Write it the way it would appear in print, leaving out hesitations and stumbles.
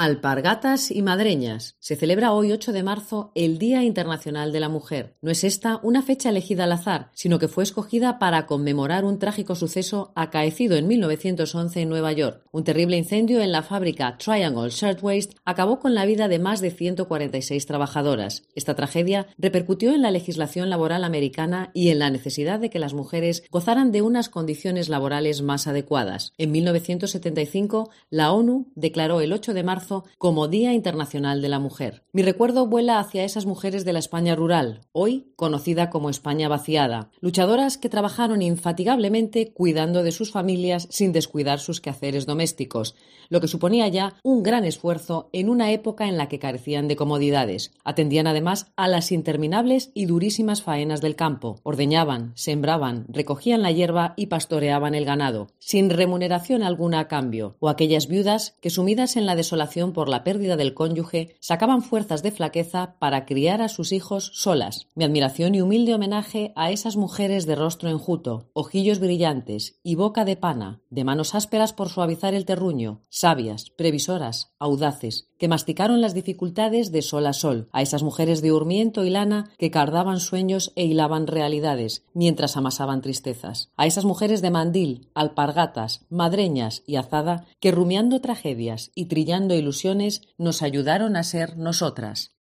Alpargatas y madreñas. Se celebra hoy 8 de marzo el Día Internacional de la Mujer. No es esta una fecha elegida al azar, sino que fue escogida para conmemorar un trágico suceso acaecido en 1911 en Nueva York. Un terrible incendio en la fábrica Triangle Shirtwaist acabó con la vida de más de 146 trabajadoras. Esta tragedia repercutió en la legislación laboral americana y en la necesidad de que las mujeres gozaran de unas condiciones laborales más adecuadas. En 1975, la ONU declaró el 8 de marzo como Día Internacional de la Mujer. Mi recuerdo vuela hacia esas mujeres de la España rural, hoy conocida como España vaciada, luchadoras que trabajaron infatigablemente cuidando de sus familias sin descuidar sus quehaceres domésticos, lo que suponía ya un gran esfuerzo en una época en la que carecían de comodidades. Atendían además a las interminables y durísimas faenas del campo, ordeñaban, sembraban, recogían la hierba y pastoreaban el ganado, sin remuneración alguna a cambio, o aquellas viudas que, sumidas en la desolación por la pérdida del cónyuge, sacaban fuerzas de flaqueza para criar a sus hijos solas. Mi admiración y humilde homenaje a esas mujeres de rostro enjuto, ojillos brillantes y boca de pana, de manos ásperas por suavizar el terruño, sabias, previsoras, audaces, que masticaron las dificultades de sol a sol, a esas mujeres de urmiento y lana que cardaban sueños e hilaban realidades, mientras amasaban tristezas, a esas mujeres de mandil, alpargatas, madreñas y azada que, rumiando tragedias y trillando ilusiones, nos ayudaron a ser nosotras.